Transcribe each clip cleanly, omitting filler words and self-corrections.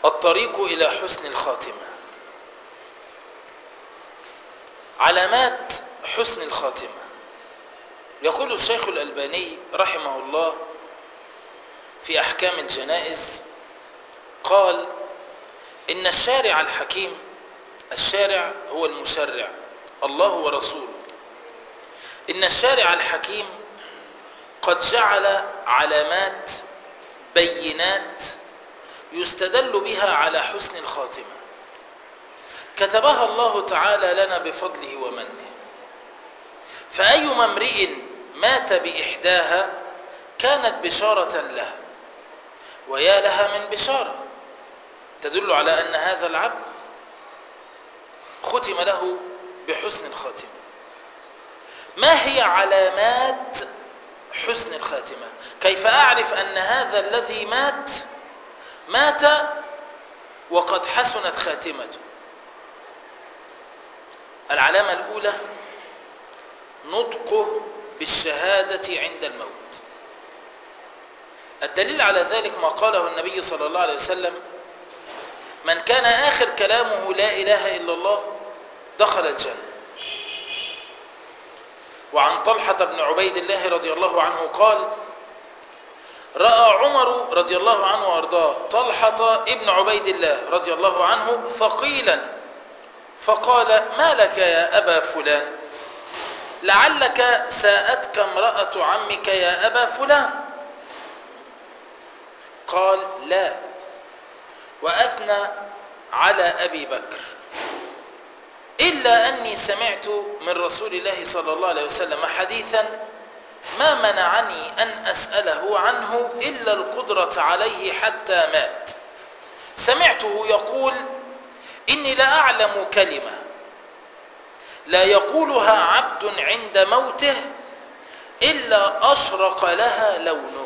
الطريق إلى حسن الخاتمة. علامات حسن الخاتمة. يقول الشيخ الألباني رحمه الله في أحكام الجنائز، قال: إن الشارع الحكيم، الشارع هو المشرع الله ورسوله، إن الشارع الحكيم قد جعل علامات بينات يستدل بها على حسن الخاتمة، كتبها الله تعالى لنا بفضله ومنه، فأيما امرئ مات بإحداها كانت بشارة له، ويا لها من بشارة تدل على أن هذا العبد ختم له بحسن الخاتمة. ما هي علامات حسن الخاتمة؟ كيف أعرف أن هذا الذي مات وقد حسنت خاتمته؟ العلامة الأولى نطقه بالشهادة عند الموت. الدليل على ذلك ما قاله النبي صلى الله عليه وسلم: من كان آخر كلامه لا إله إلا الله دخل الجنة. وعن طلحة بن عبيد الله رضي الله عنه قال: رأى عمر رضي الله عنه وأرضاه طلحة ابن عبيد الله رضي الله عنه ثقيلا، فقال: ما لك يا أبا فلان؟ لعلك ساءتك امرأة عمك يا أبا فلان. قال: لا، وأثنى على أبي بكر، إلا أني سمعت من رسول الله صلى الله عليه وسلم حديثا ما منعني أن أسأله عنه إلا القدرة عليه حتى مات. سمعته يقول: إني لأعلم كلمة لا يقولها عبد عند موته إلا أشرق لها لونه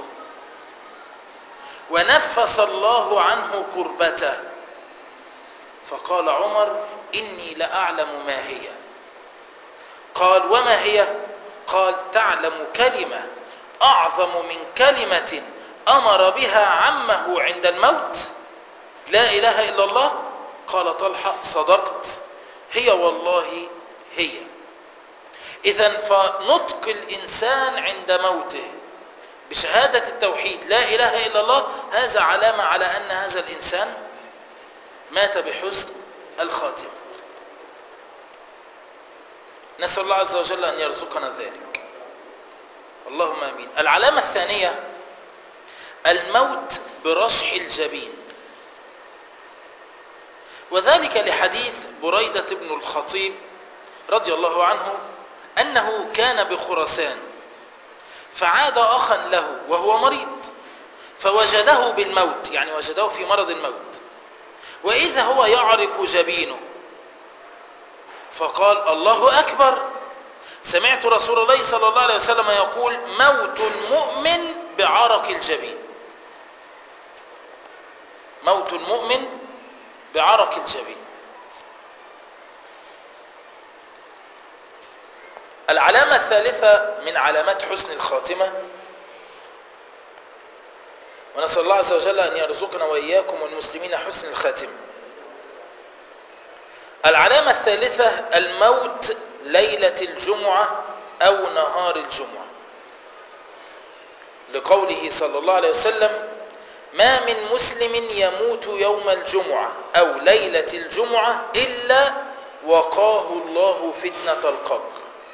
ونفس الله عنه كربته. فقال عمر: إني لأعلم ما هي. قال: وما هي؟ قال: تعلم كلمة أعظم من كلمة أمر بها عمه عند الموت، لا إله إلا الله؟ قال طلحة: صدقت، هي والله هي. إذن فنطق الإنسان عند موته بشهادة التوحيد لا إله إلا الله هذا علامة على أن هذا الإنسان مات بحسن الخاتمة. نسأل الله عز وجل أن يرزقنا ذلك، اللهم آمين. العلامة الثانية الموت برشح الجبين، وذلك لحديث بريدة بن الخطيب رضي الله عنه أنه كان بخراسان فعاد أخا له وهو مريض فوجده بالموت، يعني وجده في مرض الموت، وإذا هو يعرق جبينه، فقال: الله أكبر، سمعت رسول الله صلى الله عليه وسلم يقول: موت المؤمن بعرق الجبين، موت المؤمن بعرق الجبين. العلامة الثالثة من علامات حسن الخاتمة، ونسأل الله عز وجل أن يرزقنا وإياكم والمسلمين حسن الخاتمة. العلامة الثالثة الموت ليلة الجمعة أو نهار الجمعة، لقوله صلى الله عليه وسلم: ما من مسلم يموت يوم الجمعة أو ليلة الجمعة إلا وقاه الله فتنة القبر.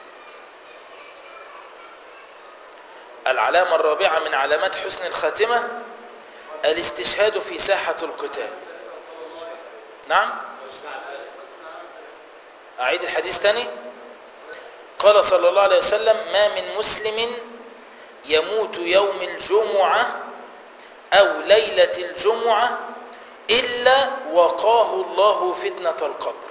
العلامة الرابعة من علامات حسن الخاتمة الاستشهاد في ساحة القتال. نعم، أعيد الحديث تاني. قال صلى الله عليه وسلم: ما من مسلم يموت يوم الجمعة أو ليلة الجمعة إلا وقاه الله فتنة القبر.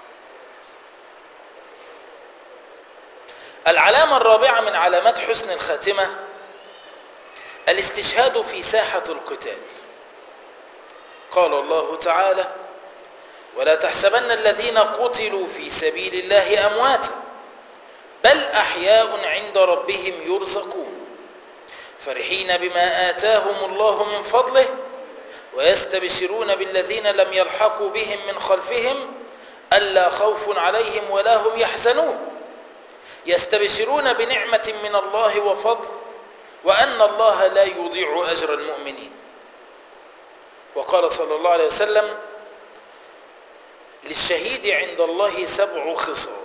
العلامة الرابعة من علامات حسن الخاتمة الاستشهاد في ساحة القتال. قال الله تعالى: ولا تحسبن الذين قتلوا في سبيل الله أمواتا بل أحياء عند ربهم يرزقون فرحين بما آتاهم الله من فضله ويستبشرون بالذين لم يلحقوا بهم من خلفهم ألا خوف عليهم ولا هم يحزنون يستبشرون بنعمة من الله وفضل وأن الله لا يضيع أجر المؤمنين. وقال صلى الله عليه وسلم: للشهيد عند الله 7 خصال: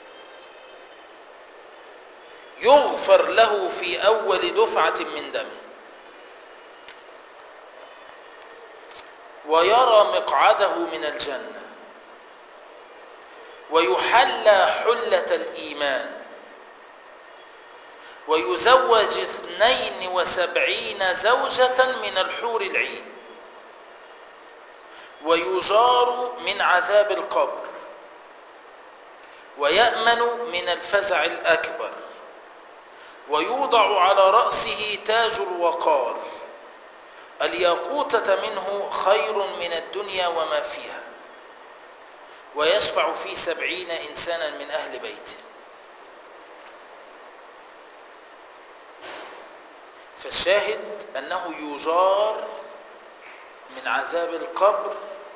يغفر له في أول دفعة من دمه، ويرى مقعده من الجنة، ويحلى حلة الإيمان، ويزوج 72 زوجة من الحور العين، ويجار من عذاب القبر، ويأمن من الفزع الأكبر، ويوضع على رأسه تاج الوقار، الياقوتة منه خير من الدنيا وما فيها، ويشفع في 70 إنسانا من أهل بيته. فالشاهد أنه يجار من عذاب القبر،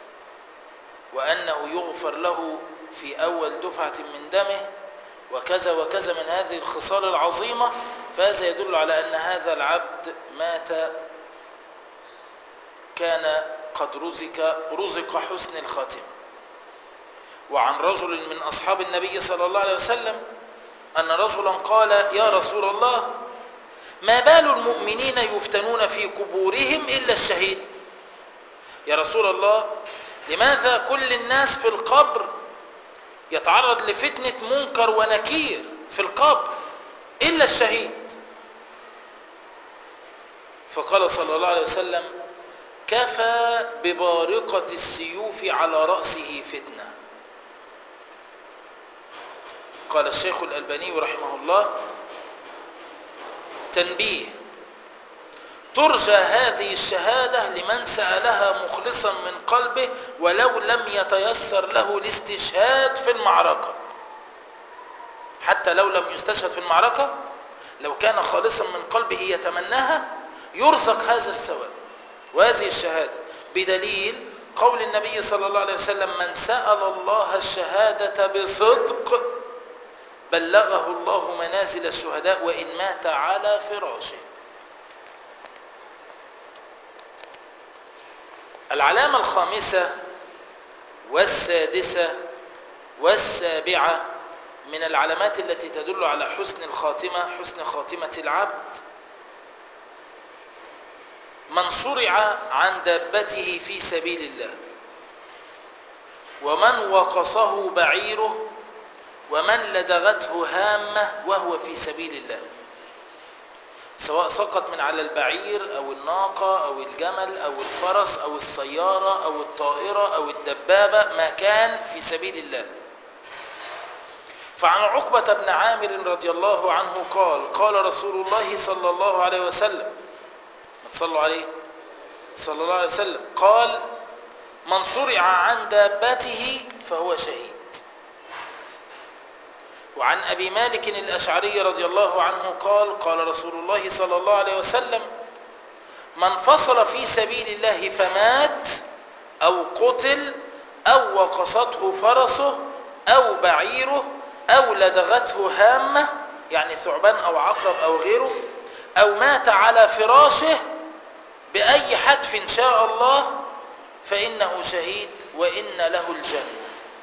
وأنه يغفر له في أول دفعة من دمه، وكذا وكذا من هذه الخصال العظيمة. فهذا يدل على أن هذا العبد مات كان قد رزق حسن الخاتمة. وعن رجل من أصحاب النبي صلى الله عليه وسلم أن رجلا قال: يا رسول الله، ما بال المؤمنين يفتنون في قبورهم إلا الشهيد؟ يا رسول الله، لماذا كل الناس في القبر يتعرض لفتنة منكر ونكير في القبر إلا الشهيد؟ فقال صلى الله عليه وسلم: كفى ببارقة السيوف على رأسه فتنة. قال الشيخ الألباني رحمه الله: تنبيه: ترجى هذه الشهادة لمن سألها مخلصا من قلبه ولو لم يتيسر له الاستشهاد في المعركة. حتى لو لم يستشهد في المعركة، لو كان خالصا من قلبه يتمناها يرزق هذا الثواب وهذه الشهادة، بدليل قول النبي صلى الله عليه وسلم: من سأل الله الشهادة بصدق بلغه الله منازل الشهداء وإن مات على فراشه. العلامة الخامسة والسادسة والسابعة من العلامات التي تدل على حسن الخاتمة، حسن خاتمة العبد: من صرع عن دابته في سبيل الله، ومن وقصه بعيره، ومن لدغته هامة وهو في سبيل الله، سواء سقط من على البعير أو الناقة أو الجمل أو الفرس أو السيارة أو الطائرة أو الدبابة، ما كان في سبيل الله. فعن عقبة بن عامر رضي الله عنه قال: قال رسول الله صلى الله عليه وسلم، صلوا عليه صلى الله عليه وسلم، قال: من صرع عن دابته فهو شهيد. وعن أبي مالك الأشعري رضي الله عنه قال: قال رسول الله صلى الله عليه وسلم: من فصل في سبيل الله فمات أو قتل أو وقصته فرسه أو بعيره أو لدغته هامة، يعني ثعبان أو عقرب أو غيره، أو مات على فراشه بأي حدف شاء الله فإنه شهيد وإن له الجنة.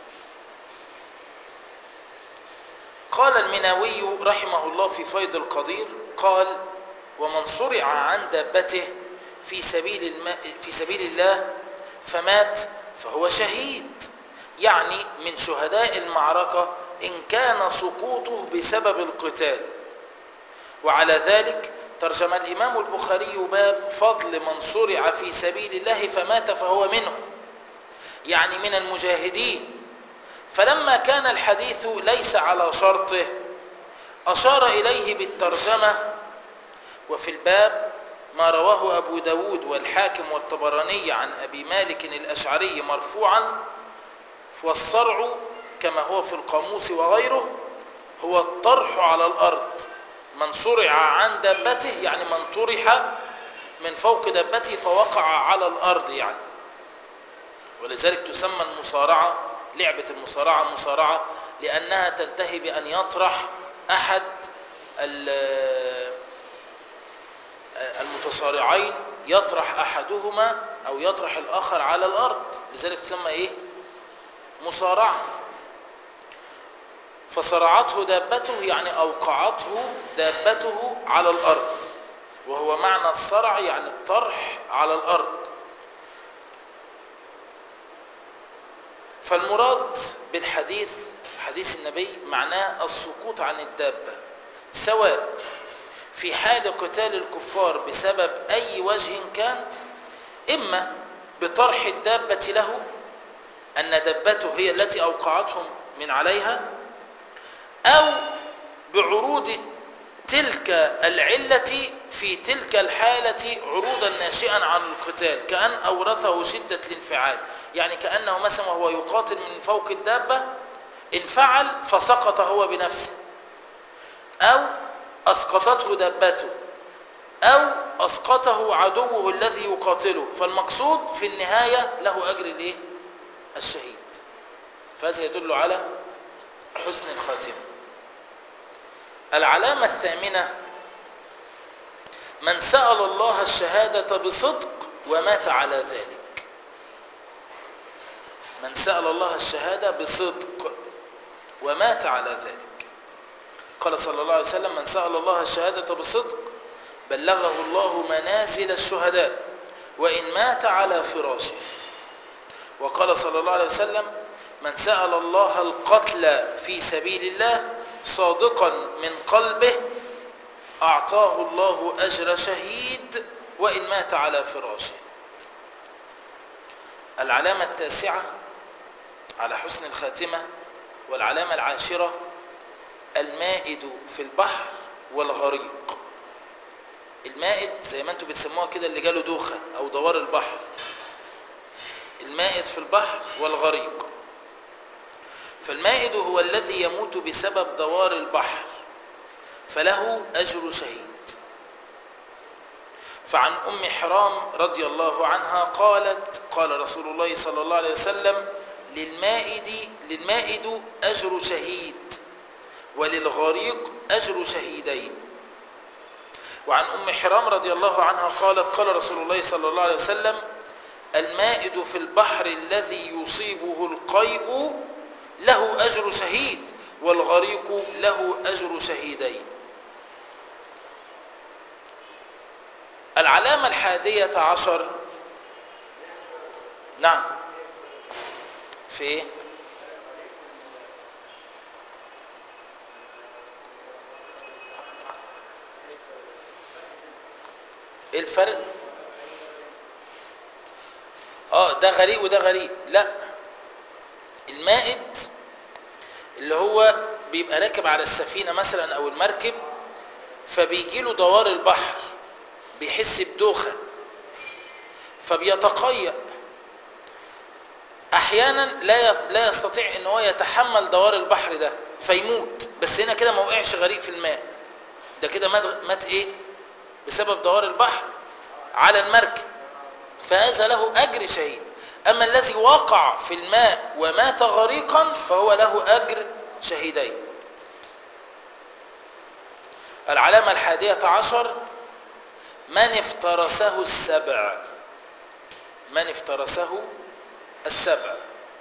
قال المناوي رحمه الله في فيض القدير، قال: ومن صرع عن دابته في سبيل الله فمات فهو شهيد، يعني من شهداء المعركة إن كان سقوطه بسبب القتال. وعلى ذلك ترجم الإمام البخاري باب فضل من صرع في سبيل الله فمات فهو منهم، يعني من المجاهدين. فلما كان الحديث ليس على شرطه أشار إليه بالترجمة. وفي الباب ما رواه أبو داود والحاكم والطبراني عن أبي مالك الأشعري مرفوعا: والصرع كما هو في القاموس وغيره هو الطرح على الأرض. من صرع عن دابته يعني من طرح من فوق دابته فوقع على الأرض يعني. ولذلك تسمى المصارعة، لعبة المصارعة مصارعة، لأنها تنتهي بأن يطرح أحد المتصارعين، يطرح أحدهما أو يطرح الآخر على الأرض، لذلك تسمى إيه؟ مصارعة. فصرعته دابته يعني أوقعته دابته على الأرض، وهو معنى الصرع يعني الطرح على الأرض. فالمراد بالحديث حديث النبي معناه السقوط عن الدابة، سواء في حال قتال الكفار بسبب أي وجه كان، إما بطرح الدابة له، أن دابته هي التي أوقعتهم من عليها، أو بعروض تلك العلة في تلك الحالة عروضا ناشئا عن القتال، كأن أورثه شدة الانفعال، يعني كأنه مثلا وهو يقاتل من فوق الدابة انفعل فسقط هو بنفسه، أو أسقطته دابته، أو أسقطه عدوه الذي يقاتله، فالمقصود في النهاية له أجر الإيه؟ الشهيد. فهذا يدل على حسن الخاتمة. العلامة الثامنة: من سأل الله الشهادة بصدق ومات على ذلك. من سأل الله الشهادة بصدق ومات على ذلك. قال صلى الله عليه وسلم: من سأل الله الشهادة بصدق بلغه الله منازل الشهداء وإن مات على فراشه. وقال صلى الله عليه وسلم: من سأل الله القتل في سبيل الله صادقا من قلبه أعطاه الله أجر شهيد وإن مات على فراشه. العلامة التاسعة على حسن الخاتمة والعلامة العاشرة: المائد في البحر والغريق. المائد زي ما انتم بتسموها كده اللي جاله دوخة أو دوار البحر، المائد في البحر والغريق. فالمائد هو الذي يموت بسبب دوار البحر فله أجر شهيد. فعن أم حرام رضي الله عنها قالت: قال رسول الله صلى الله عليه وسلم: للمائد أجر شهيد وللغريق أجر شهيدين. وعن أم حرام رضي الله عنها قالت: قال رسول الله صلى الله عليه وسلم: المائد في البحر الذي يصيبه القيء له أجر شهيد والغريق له أجر شهيدين. العلامة 11. نعم. في ايه؟ ايه الفرق؟ ده غريق وده غريق. لا، المائد اللي هو بيبقى راكب على السفينة مثلا او المركب، فبيجي له دوار البحر، بيحس بدوخة فبيتقيأ، احيانا لا يستطيع ان هو يتحمل دوار البحر ده فيموت. بس هنا كده ما وقعش غريق في الماء، ده كده مات ايه؟ بسبب دوار البحر على المركب، فهذا له اجر شهيد. اما الذي وقع في الماء ومات غريقا فهو له اجر شهيدين. العلامة 11: من افترسه السبع. من افترسه السبع،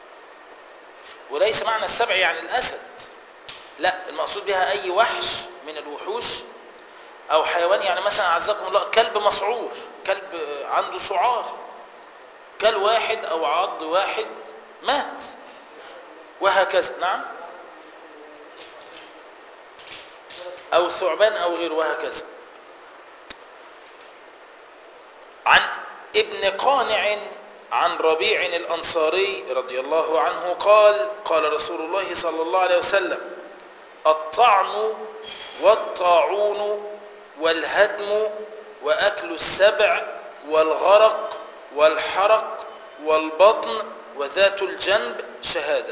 وليس معنى السبع يعني الأسد، لا، المقصود بها أي وحش من الوحوش أو حيوان. يعني مثلا أعزكم الله كلب مسعور، كلب عنده سعار، كل واحد أو عض واحد مات، وهكذا. نعم. أو ثعبان أو غيره وهكذا. عن ابن قانع عن ربيع الأنصاري رضي الله عنه قال: قال رسول الله صلى الله عليه وسلم: الطعن والطاعون والهدم وأكل السبع والغرق والحرق والبطن وذات الجنب شهادة.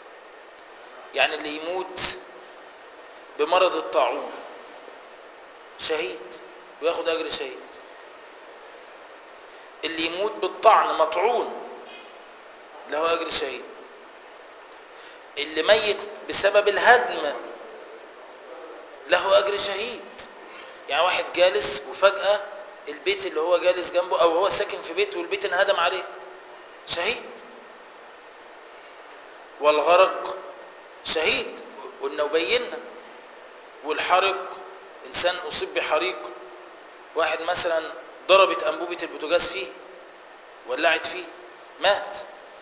يعني اللي يموت بمرض الطاعون شهيد وياخد أجر شهيد. اللي يموت بالطعن مطعون له أجر شهيد. اللي ميت بسبب الهدم له أجر شهيد. يعني واحد جالس وفجأة البيت اللي هو جالس جنبه أو هو ساكن في بيت والبيت انهدم عليه، شهيد. والغرق شهيد قلنا وبينا. والحرق إنسان أصيب بحريق، واحد مثلا ضربت أنبوبة البوتاجاز فيه ولعت فيه مات.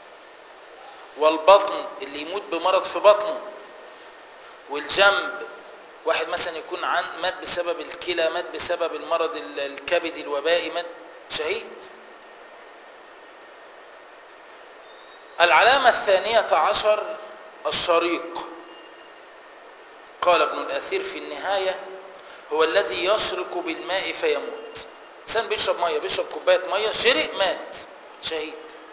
والبطن اللي يموت بمرض في بطنه. والجنب واحد مثلا يكون مات بسبب الكلى، مات بسبب المرض الكبدي الوبائي، مات شهيد. العلامة 12 الشريق. قال ابن الأثير في النهاية: هو الذي يشرق بالماء فيموت. إنسان بيشرب مية، بيشرب كوباية مية، شرق مات، شهيد.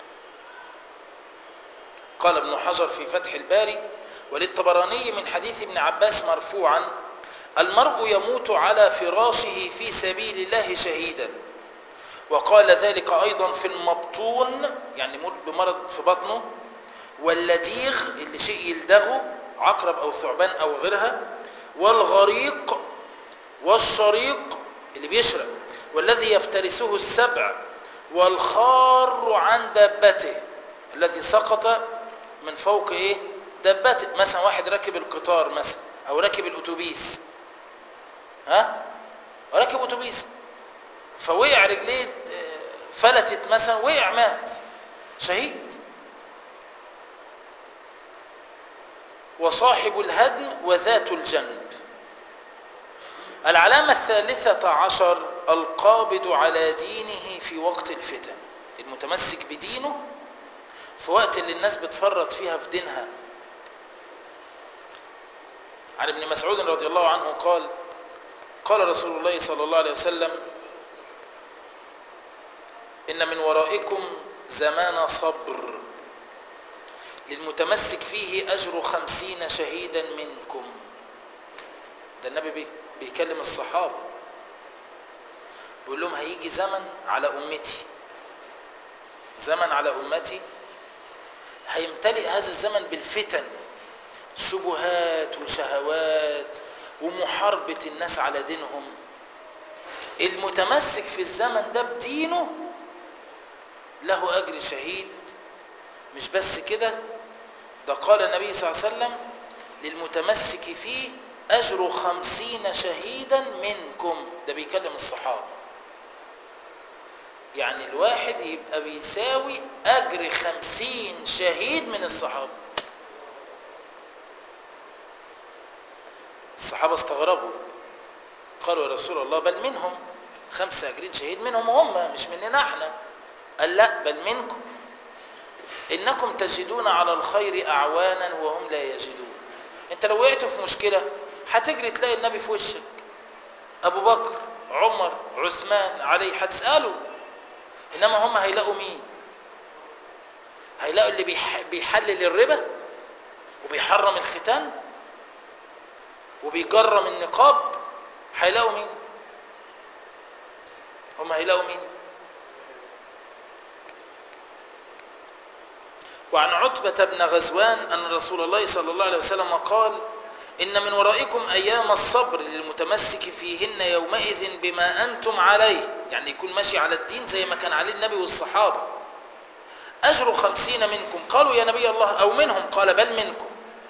قال ابن حجر في فتح الباري: وللطبراني من حديث ابن عباس مرفوعا: المرء يموت على فراشه في سبيل الله شهيدا. وقال ذلك أيضا في المبطون، يعني يموت بمرض في بطنه، واللديغ اللي شيء يلدغه، عقرب أو ثعبان أو غيرها، والغريق، والشريق اللي بيشرب، والذي يفترسه السبع، والخار عن دابته الذي سقط من فوق دابته. مثلا واحد راكب القطار مثلا او راكب الاتوبيس، راكب اتوبيس فوقع رجليه فلتت مثلا، وقع مات، شهيد. وصاحب الهدم وذات الجنب. العلامة 13 القابض على دينه في وقت الفتن. المتمسك بدينه في وقت اللي الناس بتفرط فيها في دينها. عن ابن مسعود رضي الله عنه قال: قال رسول الله صلى الله عليه وسلم: إن من ورائكم زمان صبر للمتمسك فيه أجر 50 شهيدا منكم. ده النبي بيكلم الصحابة، بيقول لهم هيجي زمن على أمتي، زمن على أمتي هيمتلئ هذا الزمن بالفتن، شبهات وشهوات ومحاربة الناس على دينهم. المتمسك في الزمن ده بدينه له أجر شهيد. مش بس كده، ده قال النبي صلى الله عليه وسلم: للمتمسك فيه أجر 50 شهيدا منكم. ده بيكلم الصحابة، يعني الواحد يبقى بيساوي أجر 50 شهيد من الصحابة. الصحابة استغربوا، قالوا: يا رسول الله بل منهم 5 أجرين شهيد منهم هم، مش مننا احنا. قال: لا، بل منكم. إنكم تجدون على الخير أعوانا وهم لا يجدون. انت لو وقعت في مشكلة هتجري تلاقي النبي في وشك، أبو بكر، عمر، عثمان، علي، هتسأله. إنما هم هيلاقوا مين؟ هيلاقوا اللي بيحلل الربا وبيحرم الختان وبيجرم النقاب. هيلاقوا مين؟ هم هيلاقوا مين؟ وعن عتبة بن غزوان أن رسول الله صلى الله عليه وسلم قال: إن من ورائكم أيام الصبر للمتمسك فيهن يومئذ بما أنتم عليه، يعني يكون ماشي على الدين زي ما كان عليه النبي والصحابة، أجر 50 منكم. قالوا: يا نبي الله أو منهم؟ قال: بل منكم.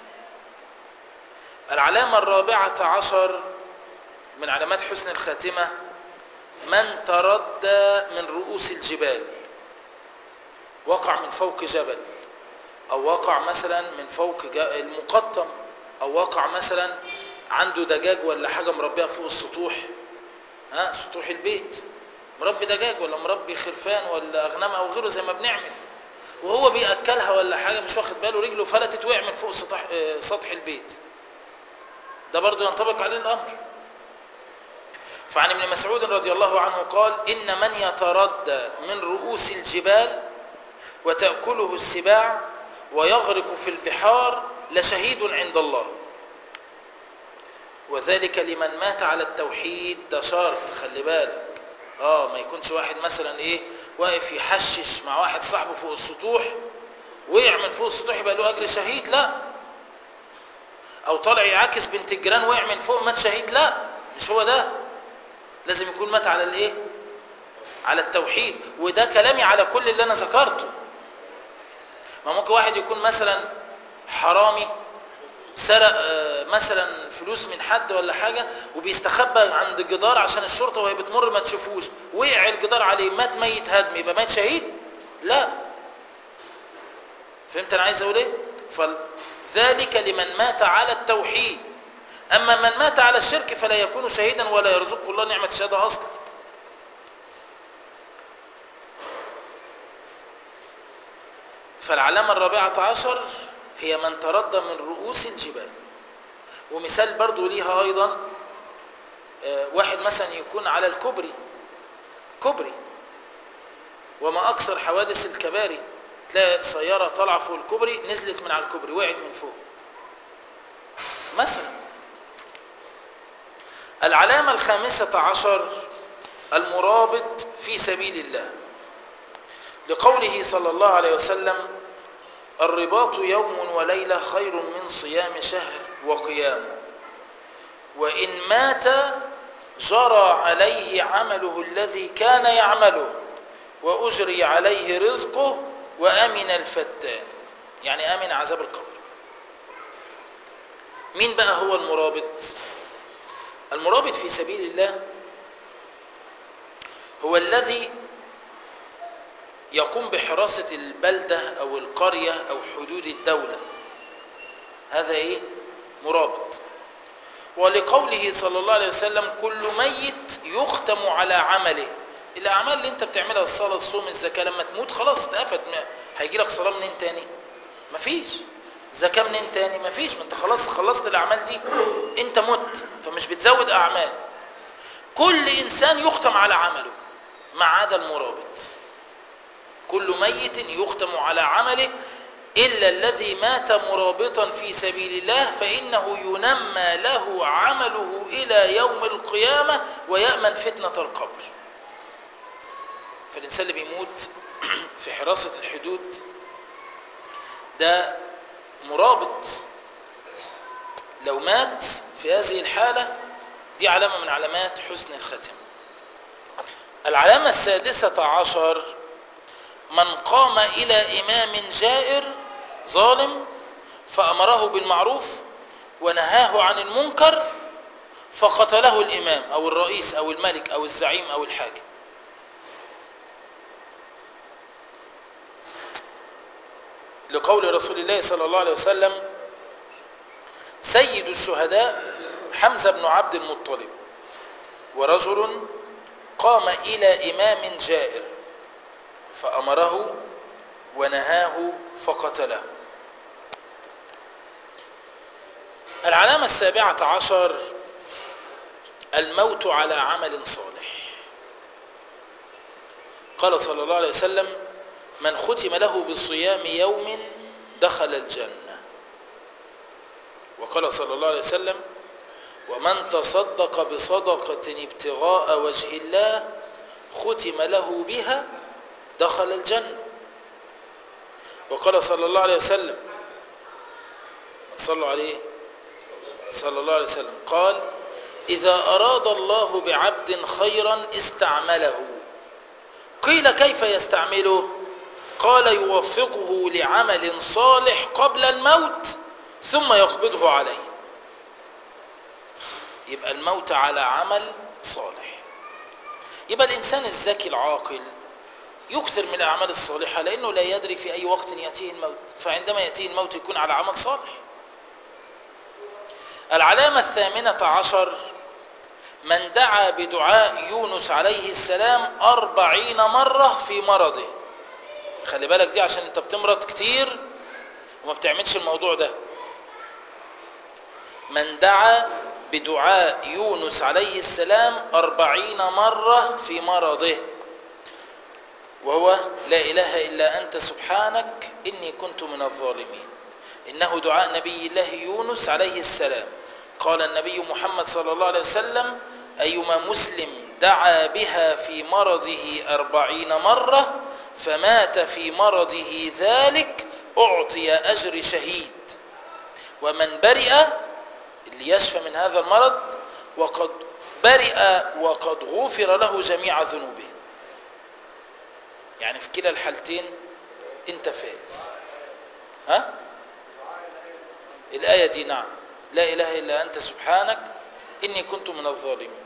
العلامة 14 من علامات حسن الخاتمة: من تردى من رؤوس الجبال، وقع من فوق جبل، أو وقع مثلا من فوق المقطم، أو وقع مثلا عنده دجاج ولا حاجة مربيها فوق السطوح، سطوح البيت، مربي دجاج ولا مربي خرفان ولا أغنام أو غيره زي ما بنعمل، وهو بيأكلها ولا حاجة مش واخد باله، رجله فلتت وقع من فوق سطح البيت، ده برضو ينطبق عليه الأمر. فعن ابن مسعود رضي الله عنه قال: إن من يتردى من رؤوس الجبال وتأكله السباع ويغرق في البحار لشهيد عند الله. وذلك لمن مات على التوحيد، ده شرط خلي بالك. ما يكونش واحد مثلا واقف يحشش مع واحد صاحبه فوق السطوح، وقع من فوق السطوح يبقى له اجر شهيد، لا. او طالع يعاكس بنت الجيران وقع من فوق مات شهيد، لا، مش هو ده. لازم يكون مات على على التوحيد. وده كلامي على كل اللي انا ذكرته. ما ممكن واحد يكون مثلا حرامي سرق مثلا فلوس من حد ولا حاجة، وبيستخبى عند جدار عشان الشرطة وهي بتمر ما تشوفوش، وقع الجدار عليه مات ميت هدم، يبقى مات شهيد؟ لا. فهمت انا عايز اقول ايه؟ فذلك لمن مات على التوحيد. اما من مات على الشرك فلا يكون شهيدا ولا يرزقه الله نعمة الشهادة اصلا. فالعلامة الرابعة عشر هي من تردى من رؤوس الجبال. ومثال برضو ليها ايضا، واحد مثلا يكون على الكوبري، كوبري، وما اكثر حوادث الكباري، تلاقي سيارة طالعة فوق الكوبري نزلت من على الكوبري وقعت من فوق مثلا. العلامة الخامسة عشر المرابط في سبيل الله، لقوله صلى الله عليه وسلم: الرباط يوم وليلة خير من صيام شهر وقيامه، وإن مات جرى عليه عمله الذي كان يعمله وأجري عليه رزقه وأمن الفتان، يعني أمن عذاب القبر. مين بقى هو المرابط؟ المرابط في سبيل الله هو الذي يقوم بحراسة البلدة أو القرية أو حدود الدولة، هذا مرابط. ولقوله صلى الله عليه وسلم: كل ميت يختم على عمله. الأعمال اللي انت بتعملها، الصلاة، الصوم، الزكاة، لما تموت خلاص اتقفت، هيجي لك صلاة منين تاني؟ مفيش. زكاة منين تاني؟ مفيش. ما انت خلاص خلصت الأعمال دي، انت مت، فمش بتزود أعمال. كل إنسان يختم على عمله ما عدا المرابط. كل ميت يختم على عمله إلا الذي مات مرابطا في سبيل الله، فإنه ينمى له عمله إلى يوم القيامة ويأمن فتنة القبر. فالإنسان اللي بيموت في حراسة الحدود ده مرابط، لو مات في هذه الحالة دي علامة من علامات حسن الختم. العلامة السادسة عشر من قام إلى إمام جائر ظالم فأمره بالمعروف ونهاه عن المنكر فقتله الإمام أو الرئيس أو الملك أو الزعيم أو الحاكم. لقول رسول الله صلى الله عليه وسلم: سيد الشهداء حمزة بن عبد المطلب، ورجل قام إلى إمام جائر فأمره ونهاه فقتله. العلامة السابعة عشر الموت على عمل صالح. قال صلى الله عليه وسلم: من ختم له بصيام يوم دخل الجنة. وقال صلى الله عليه وسلم: ومن تصدق بصدقة ابتغاء وجه الله ختم له بها دخل الجنة. وقال صلى الله عليه وسلم: صلوا عليه صلى الله عليه وسلم، قال: إذا أراد الله بعبد خيرا استعمله. قيل: كيف يستعمله؟ قال: يوفقه لعمل صالح قبل الموت ثم يقبضه عليه. يبقى الموت على عمل صالح. يبقى الإنسان الذكي العاقل يكثر من الأعمال الصالحة، لأنه لا يدري في أي وقت يأتيه الموت، فعندما يأتيه الموت يكون على عمل صالح. العلامة الثامنة عشر من دعا بدعاء يونس عليه السلام 40 مرة في مرضه. خلي بالك دي عشان انت بتمرض كتير وما بتعملش الموضوع ده. من دعا بدعاء يونس عليه السلام 40 مرة في مرضه، وهو: لا إله إلا أنت سبحانك إني كنت من الظالمين. إنه دعاء نبي الله يونس عليه السلام. قال النبي محمد صلى الله عليه وسلم: أيما مسلم دعا بها في مرضه 40 مرة فمات في مرضه ذلك أعطي أجر شهيد، ومن برئ اللي يشفى من هذا المرض وقد برئ وقد غفر له جميع ذنوبه. يعني في كلا الحالتين انت فائز. ها؟ الآية دي نعم، لا إله إلا أنت سبحانك إني كنت من الظالمين.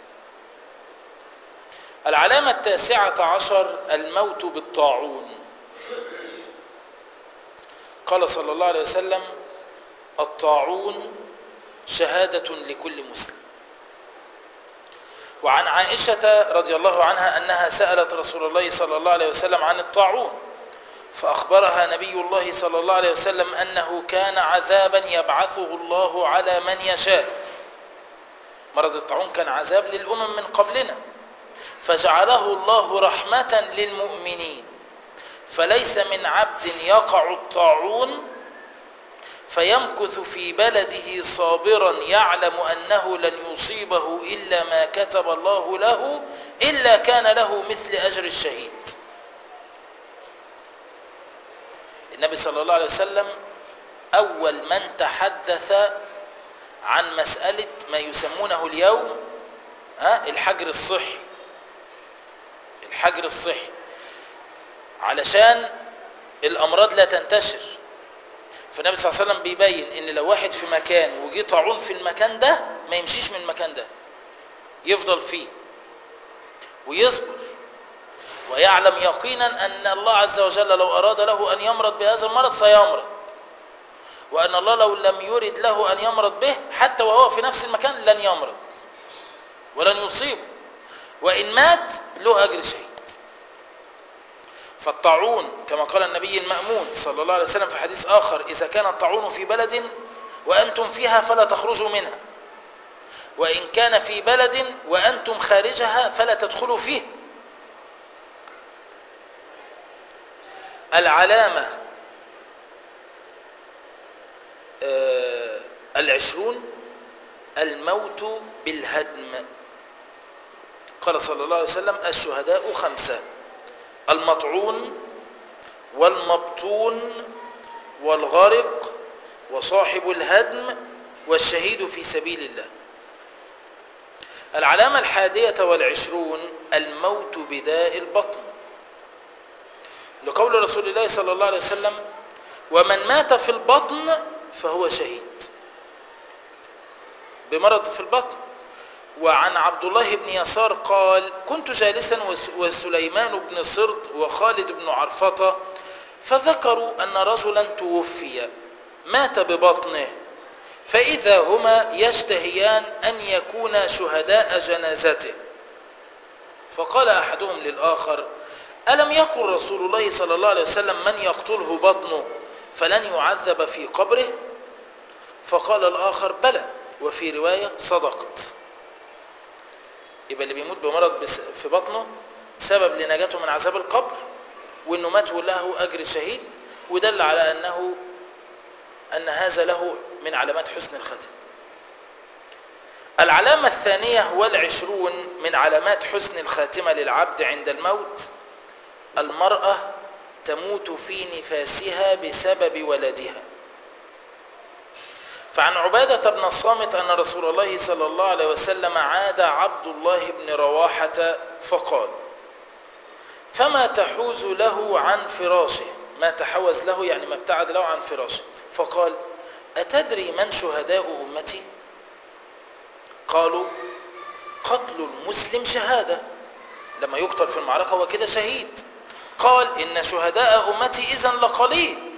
العلامة 19 الموت بالطاعون. قال صلى الله عليه وسلم: الطاعون شهادة لكل مسلم. وعن عائشة رضي الله عنها أنها سألت رسول الله صلى الله عليه وسلم عن الطاعون، فأخبرها نبي الله صلى الله عليه وسلم أنه كان عذابا يبعثه الله على من يشاء. مرض الطاعون كان عذاب للأمم من قبلنا، فجعله الله رحمة للمؤمنين، فليس من عبد يقع الطاعون فيمكث في بلده صابرا يعلم أنه لن يصيبه إلا ما كتب الله له إلا كان له مثل أجر الشهيد. النبي صلى الله عليه وسلم أول من تحدث عن مسألة ما يسمونه اليوم الحجر الصحي. الحجر الصحي علشان الأمراض لا تنتشر. فالنبي صلى الله عليه وسلم بيبين ان لو واحد في مكان وجي طاعون في المكان ده ما يمشيش من المكان ده، يفضل فيه ويصبر، ويعلم يقينا ان الله عز وجل لو اراد له ان يمرض بهذا المرض سيمرض، وان الله لو لم يرد له ان يمرض به حتى وهو في نفس المكان لن يمرض ولن يصيبه، وان مات له اجر شهيد. فالطاعون كما قال النبي المأمون صلى الله عليه وسلم في حديث آخر: إذا كان الطاعون في بلد وأنتم فيها فلا تخرجوا منها، وإن كان في بلد وأنتم خارجها فلا تدخلوا فيه. العلامة 20 الموت بالهدم. قال صلى الله عليه وسلم: الشهداء 5: المطعون والمبطون والغرق وصاحب الهدم والشهيد في سبيل الله. العلامة 21 الموت بداء البطن، لقول رسول الله صلى الله عليه وسلم: ومن مات في البطن فهو شهيد، بمرض في البطن. وعن عبد الله بن يسار قال: كنت جالسا وسليمان بن صرد وخالد بن عرفطة فذكروا أن رجلا توفي مات ببطنه، فإذا هما يشتهيان أن يكونا شهداء جنازته، فقال أحدهم للآخر: ألم يقل رسول الله صلى الله عليه وسلم: من يقتله بطنه فلن يعذب في قبره؟ فقال الآخر: بلى، وفي رواية: صدقت. يبقى اللي بيموت بمرض في بطنه سبب لنجاته من عذاب القبر، وانه مات له اجر شهيد، ودل على ان هذا له من علامات حسن الختم. العلامة 22 من علامات حسن الخاتمة للعبد عند الموت: المرأة تموت في نفاسها بسبب ولدها. فعن عبادة بن الصامت أن رسول الله صلى الله عليه وسلم عاد عبد الله بن رواحة فقال: فما تحوز له عن فراشه؟ ما تحوز له يعني ما ابتعد له عن فراشه. فقال: أتدري من شهداء أمتي؟ قالوا: قتل المسلم شهادة، لما يقتل في المعركة هو كده شهيد. قال: إن شهداء أمتي إذن لقليل.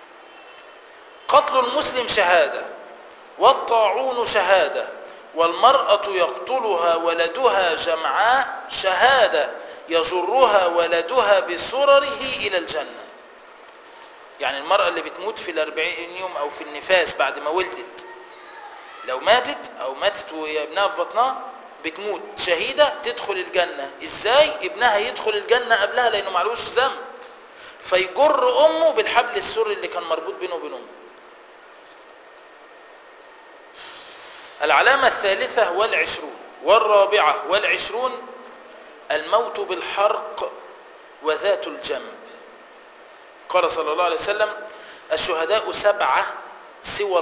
قتل المسلم شهادة، والطاعون شهادة، والمرأة يقتلها ولدها جمعاء شهادة يجرها ولدها بسرره إلى الجنة. يعني المرأة اللي بتموت في 40 يوم أو في النفاس بعد ما ولدت، لو ماتت وابنها في بطنها بتموت شهيدة تدخل الجنة. إزاي؟ ابنها يدخل الجنة قبلها لأنه معلوش ذنب، فيجر أمه بالحبل السري اللي كان مربوط بينه وبين أمه. العلامة الثالثة والعشرون والرابعة والعشرون الموت بالحرق وذات الجنب. قال صلى الله عليه وسلم: الشهداء 7 سوى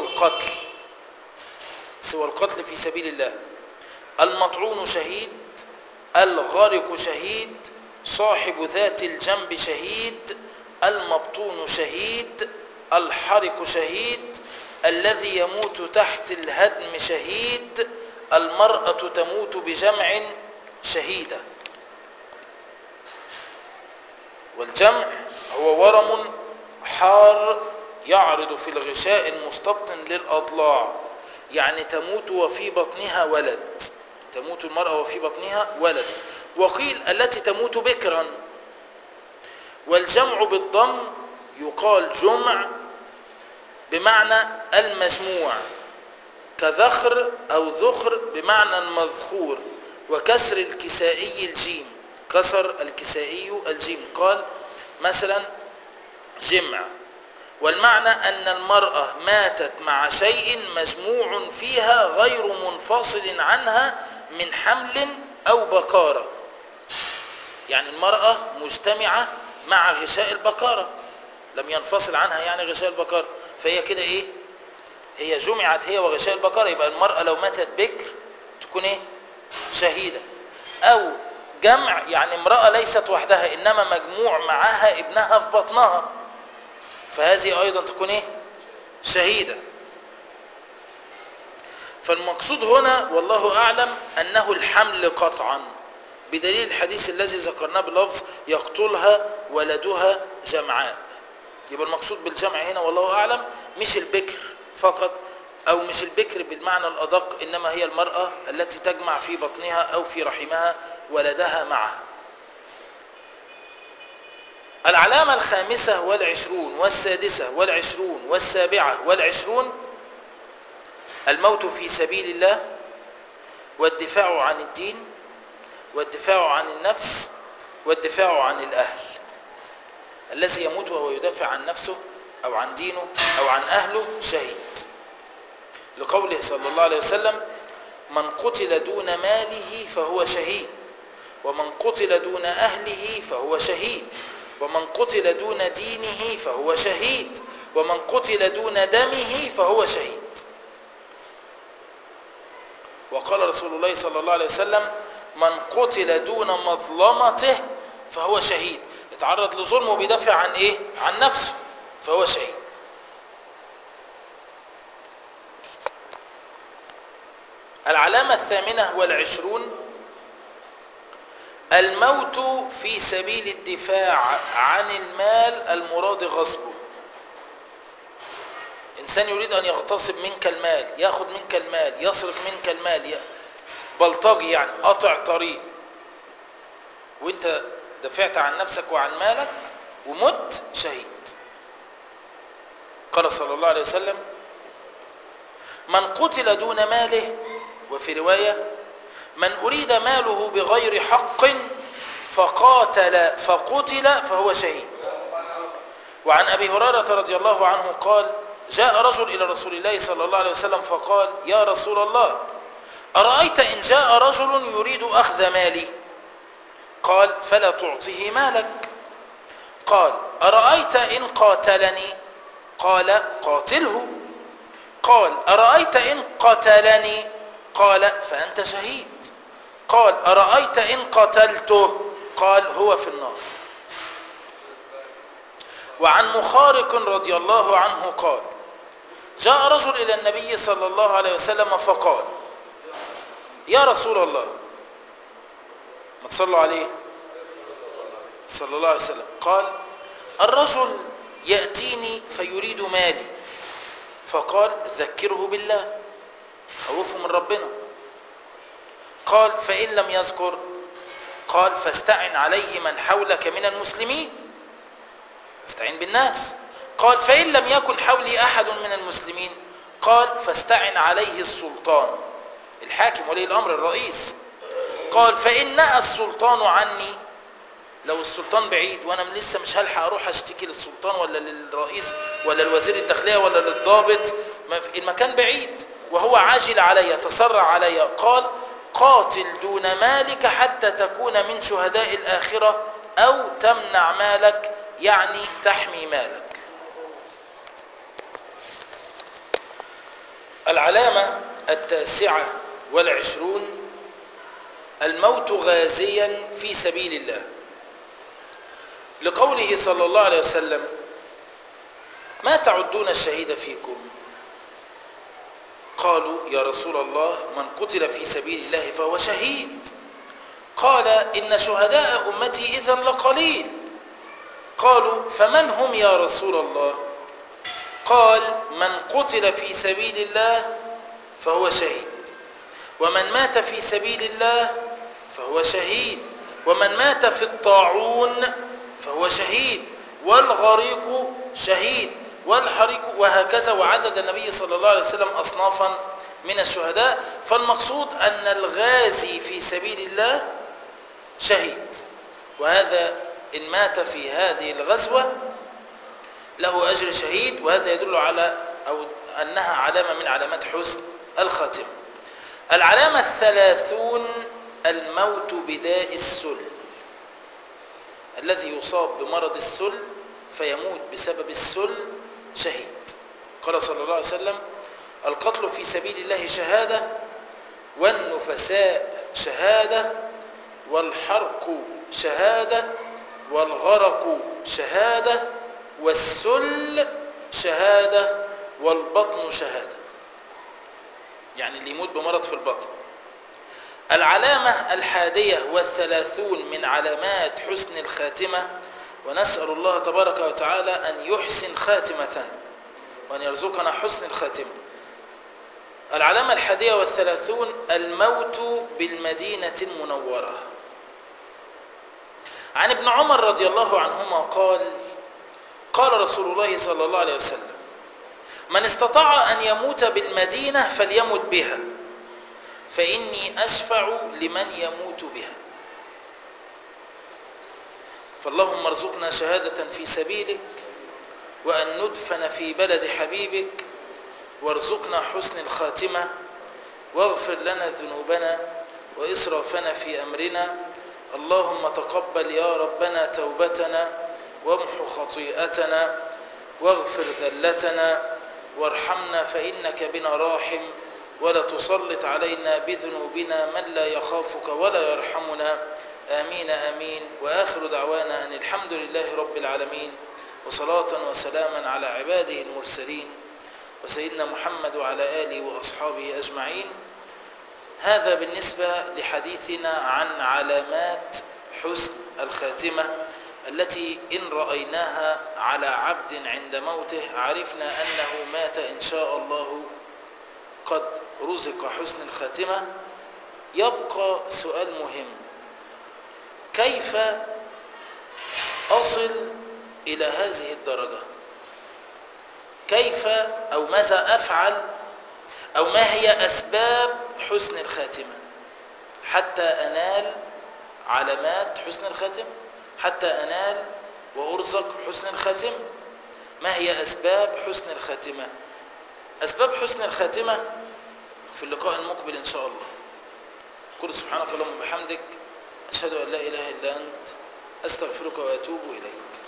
القتل في سبيل الله: المطعون شهيد، الغارق شهيد، صاحب ذات الجنب شهيد، المبطون شهيد، الحرق شهيد، الذي يموت تحت الهدم شهيد، المرأة تموت بجمع شهيدة. والجمع هو ورم حار يعرض في الغشاء المستبطن للأضلاع، يعني تموت وفي بطنها ولد، تموت المرأة وفي بطنها ولد. وقيل التي تموت بكرا. والجمع بالضم يقال جمع بمعنى المجموع، كذخر أو ذخر بمعنى المذخور. وكسر الكسائي الجيم، كسر الكسائي الجيم، قال مثلا جمع. والمعنى أن المرأة ماتت مع شيء مجموع فيها غير منفصل عنها من حمل أو بكارة، يعني المرأة مجتمعة مع غشاء البكارة، لم ينفصل عنها يعني غشاء البكارة، فهي كده ايه؟ هي جمعت هي وغشاء البكارة. يبقى المرأة لو ماتت بكر تكون ايه؟ شهيدة. او جمع يعني امرأة ليست وحدها انما مجموع معها ابنها في بطنها، فهذه ايضا تكون ايه؟ شهيدة. فالمقصود هنا والله اعلم انه الحمل قطعا، بدليل الحديث الذي ذكرناه بلفظ يقتلها ولدها جمعاء. يبقى المقصود بالجمع هنا والله اعلم مش البكر فقط، او مش البكر بالمعنى الادق، انما هي المرأة التي تجمع في بطنها او في رحمها ولدها معها. العلامة الخامسة والعشرون والسادسة والعشرون والسابعة والعشرون الموت في سبيل الله، والدفاع عن الدين، والدفاع عن النفس، والدفاع عن الأهل. الذي يموت وهو يدافع عن نفسه أو عن دينه أو عن أهله شهيد، لقوله صلى الله عليه وسلم: من قتل دون ماله فهو شهيد، ومن قتل دون أهله فهو شهيد، ومن قتل دون دينه فهو شهيد، ومن قتل دون دمه فهو شهيد. وقال رسول الله صلى الله عليه وسلم: من قتل دون مظلمته فهو شهيد. اتعرض لظلم وبيدافع عن ايه؟ عن نفسه، فهو شهيد. العلامة الثامنة والعشرون الموت في سبيل الدفاع عن المال المراد غصبه. إنسان يريد أن يغتصب منك المال، يأخذ منك المال، يصرف منك المال، بلطجي يعني قطع طريق، وانت دفعت عن نفسك وعن مالك ومت شهيد. قال صلى الله عليه وسلم: من قتل دون ماله، وفي رواية: من أريد ماله بغير حق فقتل فهو شهيد. وعن أبي هريرة رضي الله عنه قال: جاء رجل إلى رسول الله صلى الله عليه وسلم فقال: يا رسول الله، أرأيت إن جاء رجل يريد أخذ مالي؟ قال: فلا تعطه مالك. قال: أرأيت إن قاتلني؟ قال: قاتله. قال: أرأيت إن قتلني؟ قال: فأنت شهيد. قال: أرأيت إن قتلته؟ قال: هو في النار. وعن مخارق رضي الله عنه قال: جاء رجل إلى النبي صلى الله عليه وسلم فقال: يا رسول الله، ما تصلوا عليه صلى الله عليه وسلم، قال: الرجل يأتيني فيريد مالي، فقال: ذكره بالله، خوفه من ربنا. قال: فإن لم يذكر؟ قال: فاستعن عليه من حولك من المسلمين، استعين بالناس. قال: فإن لم يكن حولي أحد من المسلمين؟ قال: فاستعن عليه السلطان، الحاكم ولي الأمر الرئيس. قال: فإن نأى السلطان عني، لو السلطان بعيد وانا لسه مش هلحق اروح اشتكي للسلطان ولا للرئيس ولا الوزير الداخلية ولا للضابط، المكان بعيد، وهو عاجل علي تسرع علي، قال قاتل دون مالك حتى تكون من شهداء الآخرة أو تمنع مالك، يعني تحمي مالك. العلامة 29 الموت غازيا في سبيل الله، لقوله صلى الله عليه وسلم ما تعدون الشهيد فيكم؟ قالوا يا رسول الله من قتل في سبيل الله فهو شهيد. قال إن شهداء أمتي إذن لقليل. قالوا فمن هم يا رسول الله؟ قال من قتل في سبيل الله فهو شهيد، ومن مات في سبيل الله فهو شهيد، ومن مات في الطاعون فهو شهيد، والغريق شهيد، والحريق، وهكذا. وعدد النبي صلى الله عليه وسلم أصنافا من الشهداء. فالمقصود أن الغازي في سبيل الله شهيد، وهذا إن مات في هذه الغزوة له أجر شهيد، وهذا يدل على أو أنها علامة من علامات حسن الخاتمة. العلامة 30 الموت بداء السل، الذي يصاب بمرض السل فيموت بسبب السل شهيد. قال صلى الله عليه وسلم القتل في سبيل الله شهادة، والنفساء شهادة، والحرق شهادة، والغرق شهادة، والسل شهادة، والبطن شهادة، يعني اللي يموت بمرض في البطن. العلامة 31 من علامات حسن الخاتمة، ونسأل الله تبارك وتعالى أن يحسن خاتمتنا وأن يرزقنا حسن الخاتمة. العلامة 31 الموت بالمدينة المنورة. عن ابن عمر رضي الله عنهما قال قال رسول الله صلى الله عليه وسلم من استطاع أن يموت بالمدينة فليمت بها، فإني أشفع لمن يموت بها. فاللهم ارزقنا شهادة في سبيلك، وأن ندفن في بلد حبيبك، وارزقنا حسن الخاتمة، واغفر لنا ذنوبنا وإسرافنا في أمرنا. اللهم تقبل يا ربنا توبتنا، وامحو خطيئتنا، واغفر ذلتنا، وارحمنا فإنك بنا راحم، ولا تسلط علينا بذنوبنا من لا يخافك ولا يرحمنا. آمين آمين. وآخر دعوانا أن الحمد لله رب العالمين، وصلاة وسلاما على عباده المرسلين، وسيدنا محمد وعلى آله وأصحابه أجمعين. هذا بالنسبة لحديثنا عن علامات حسن الخاتمة، التي إن رأيناها على عبد عند موته عرفنا أنه مات إن شاء الله قد رزق حسن الخاتمة. يبقى سؤال مهم: كيف أصل إلى هذه الدرجة؟ كيف أو ماذا أفعل أو ما هي أسباب حسن الخاتمة حتى أنال علامات حسن الخاتمة، حتى أنال وأرزق حسن الخاتمة؟ ما هي أسباب حسن الخاتمة؟ أسباب حسن الخاتمة في اللقاء المقبل إن شاء الله. قل سبحانك اللهم وبحمدك، أشهد أن لا إله إلا أنت، أستغفرك وأتوب إليك.